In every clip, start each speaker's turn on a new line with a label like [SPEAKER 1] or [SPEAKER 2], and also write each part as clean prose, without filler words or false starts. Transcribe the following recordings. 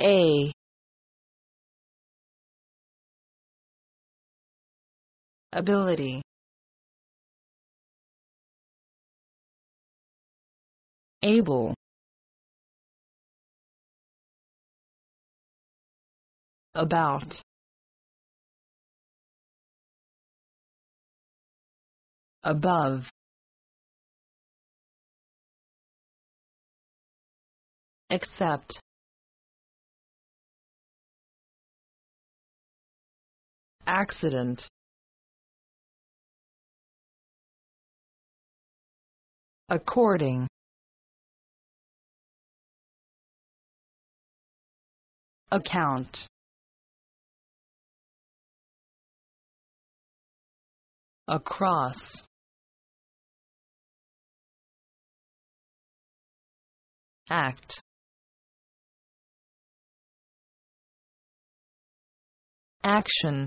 [SPEAKER 1] A. Ability. Able. About. Above. Except. Accident. According. Account. Across. Act. Action.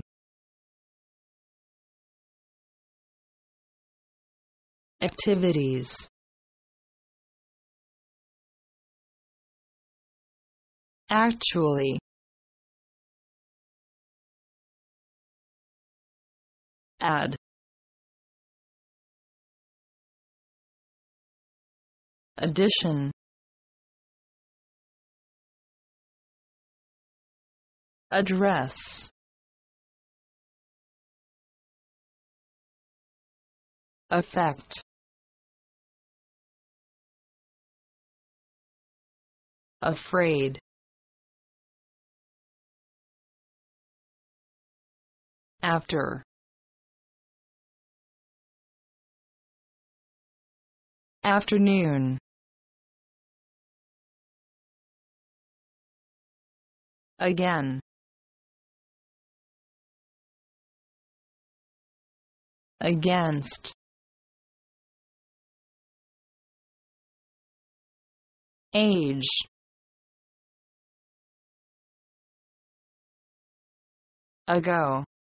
[SPEAKER 1] Activities. Actually. Add. Addition. Address. Effect. Afraid. After. Afternoon. Again. Against. Age. Ago.